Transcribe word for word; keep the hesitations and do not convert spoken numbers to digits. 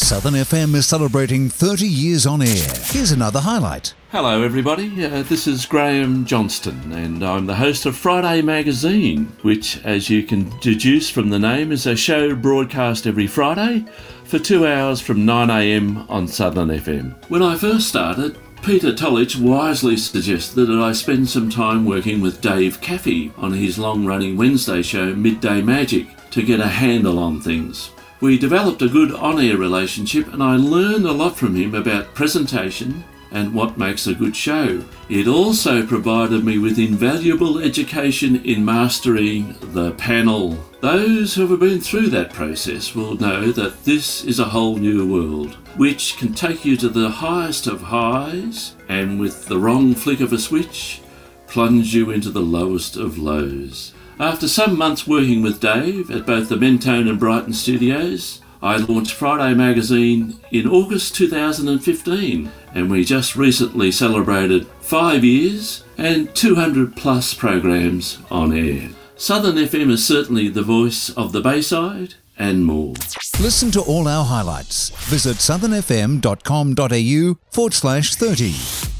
Southern F M is celebrating thirty years on air. Here's another highlight. Hello everybody, uh, this is Graham Johnston and I'm the host of Friday Magazine, which, as you can deduce from the name, is a show broadcast every Friday for two hours from nine a m on Southern F M. When I first started, Peter Tolich wisely suggested that I spend some time working with Dave Caffey on his long-running Wednesday show Midday Magic to get a handle on things. We developed a good on-air relationship and I learned a lot from him about presentation and what makes a good show. It also provided me with invaluable education in mastering the panel. Those who have been through that process will know that this is a whole new world, which can take you to the highest of highs and with the wrong flick of a switch, plunge you into the lowest of lows. After some months working with Dave at both the Mentone and Brighton studios, I launched Friday Magazine in August two thousand fifteen, and we just recently celebrated five years and two hundred plus programs on air. Southern F M is certainly the voice of the Bayside and more. Listen to all our highlights. Visit southernfm.com.au forward slash 30.